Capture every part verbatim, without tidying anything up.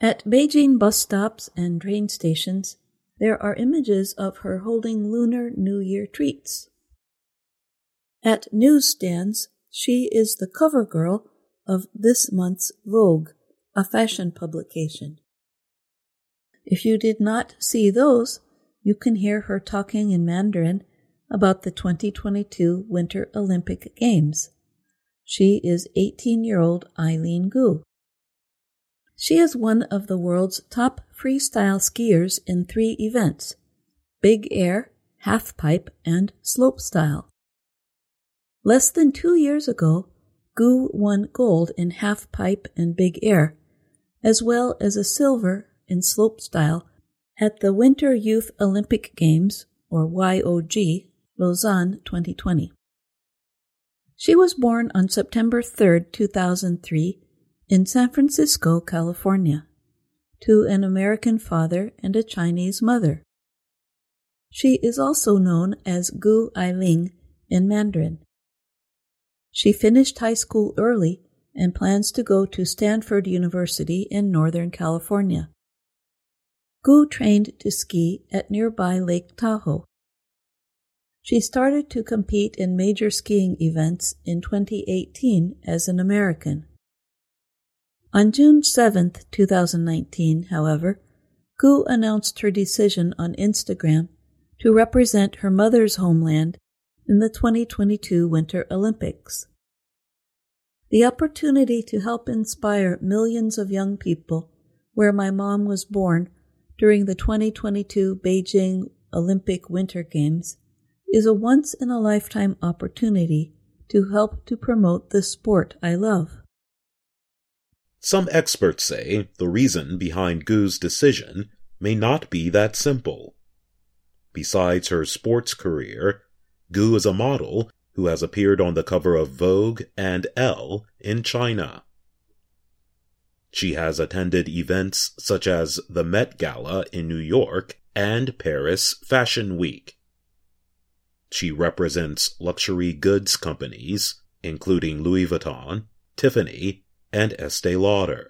At Beijing bus stops and train stations, there are images of her holding Lunar New Year treats. At newsstands, she is the cover girl of this month's Vogue, a fashion publication. If you did not see those, you can hear her talking in Mandarin about the twenty twenty-two Winter Olympic Games. She is eighteen-year-old Eileen Gu. She is one of the world's top freestyle skiers in three events: big air, halfpipe, and slopestyle. Less than two years ago, Gu won gold in halfpipe and big air, as well as a silver in slopestyle at the Winter Youth Olympic Games, or Y O G, Lausanne twenty twenty. She was born on September third, two thousand three, in San Francisco, California, to an American father and a Chinese mother. She is also known as Gu Ailing in Mandarin. She finished high school early and plans to go to Stanford University in Northern California. Gu trained to ski at nearby Lake Tahoe. She started to compete in major skiing events in twenty eighteen as an American. On June seventh, two thousand nineteen, however, Gu announced her decision on Instagram to represent her mother's homeland in the twenty twenty-two Winter Olympics. The opportunity to help inspire millions of young people where my mom was born during the twenty twenty-two Beijing Olympic Winter Games is a once-in-a-lifetime opportunity to help to promote the sport I love. Some experts say the reason behind Gu's decision may not be that simple. Besides her sports career, Gu is a model who has appeared on the cover of Vogue and Elle in China. She has attended events such as the Met Gala in New York and Paris Fashion Week. She represents luxury goods companies, including Louis Vuitton, Tiffany, and Estee Lauder.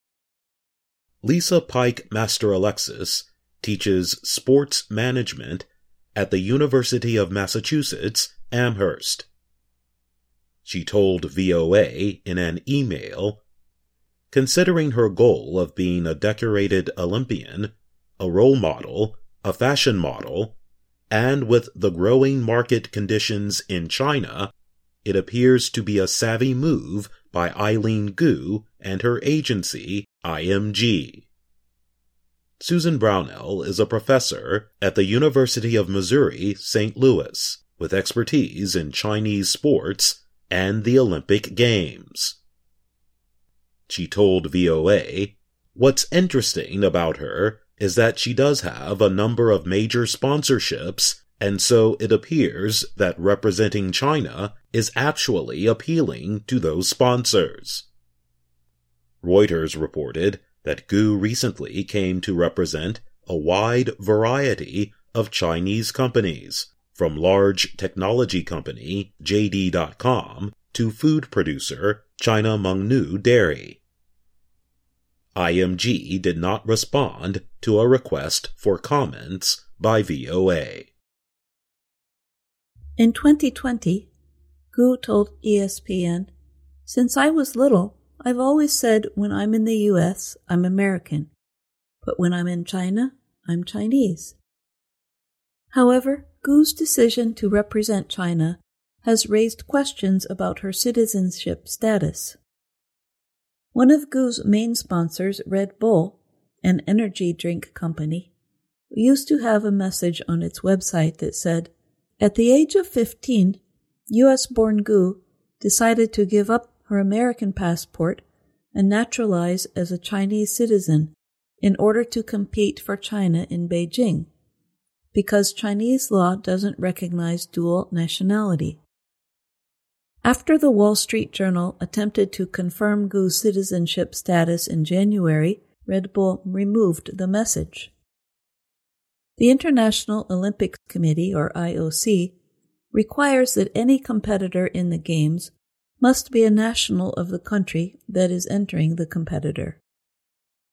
Lisa Pike Master Alexis teaches sports management at the University of Massachusetts, Amherst. She told V O A in an email, "Considering her goal of being a decorated Olympian, a role model, a fashion model, and with the growing market conditions in China, it appears to be a savvy move by Eileen Gu and her agency, I M G. Susan Brownell is a professor at the University of Missouri, Saint Louis, with expertise in Chinese sports and the Olympic Games. She told V O A, "What's interesting about her is that she does have a number of major sponsorships, and so it appears that representing China is actually appealing to those sponsors." Reuters reported that Gu recently came to represent a wide variety of Chinese companies, from large technology company J D dot com to food producer China Mengniu Dairy. I M G did not respond to a request for comments by V O A. In twenty twenty, Gu told E S P N, "Since I was little, I've always said when I'm in the U S, I'm American, but when I'm in China, I'm Chinese." However, Gu's decision to represent China has raised questions about her citizenship status. One of Gu's main sponsors, Red Bull, an energy drink company, used to have a message on its website that said, "At the age of fifteen, U S-born Gu decided to give up her American passport and naturalize as a Chinese citizen in order to compete for China in Beijing, because Chinese law doesn't recognize dual nationality." After the Wall Street Journal attempted to confirm Gu's citizenship status in January, Red Bull removed the message. The International Olympic Committee, or I O C, requires that any competitor in the Games must be a national of the country that is entering the competitor.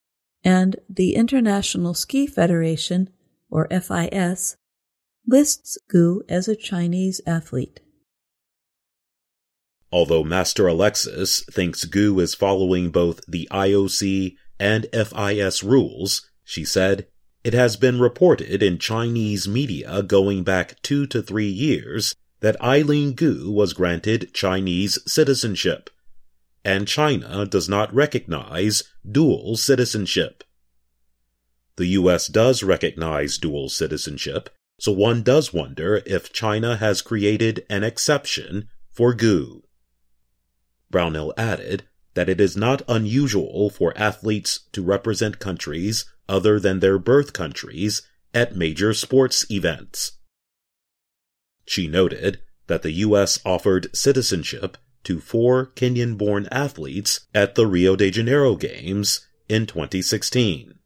and the International Ski Federation, or F I S, lists Gu as a Chinese athlete. Although Master Alexis thinks Gu is following both the I O C and F I S rules, she said, "It has been reported in Chinese media going back two to three years that Eileen Gu was granted Chinese citizenship, and China does not recognize dual citizenship. The U S does recognize dual citizenship, so one does wonder if China has created an exception for Gu." Brownell added that it is not unusual for athletes to represent countries other than their birth countries at major sports events. She noted that the U S offered citizenship to four Kenyan-born athletes at the Rio de Janeiro Games in twenty sixteen.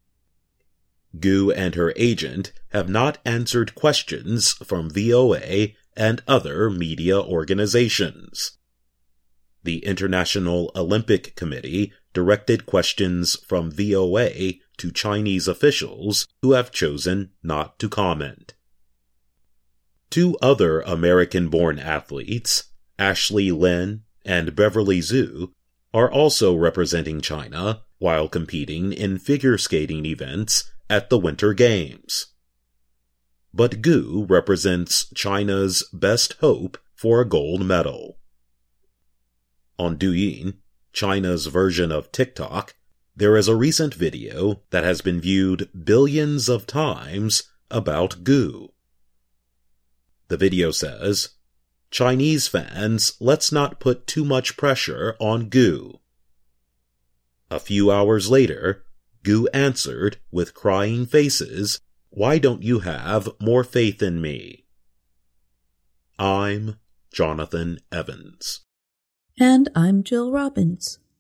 Gu and her agent have not answered questions from V O A and other media organizations. The International Olympic Committee directed questions from V O A to Chinese officials who have chosen not to comment. Two other American-born athletes, Ashley Lin and Beverly Zhu, are also representing China while competing in figure skating events at the Winter Games. But Gu represents China's best hope for a gold medal. On Douyin, China's version of TikTok, there is a recent video that has been viewed billions of times about Gu. The video says, "Chinese fans, let's not put too much pressure on Gu." A few hours later, Gu answered with crying faces, "Why don't you have more faith in me?" I'm Jonathan Evans. And I'm Jill Robbins.